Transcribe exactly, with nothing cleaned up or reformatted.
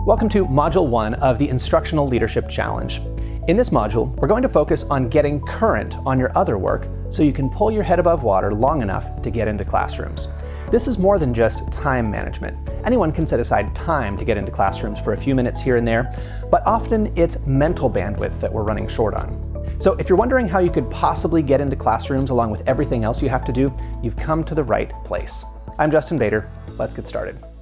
Welcome to Module one of the Instructional Leadership Challenge. In this module, we're going to focus on getting current on your other work so you can pull your head above water long enough to get into classrooms. This is more than just time management. Anyone can set aside time to get into classrooms for a few minutes here and there, but often it's mental bandwidth that we're running short on. So if you're wondering how you could possibly get into classrooms along with everything else you have to do, you've come to the right place. I'm Justin Bader. Let's get started.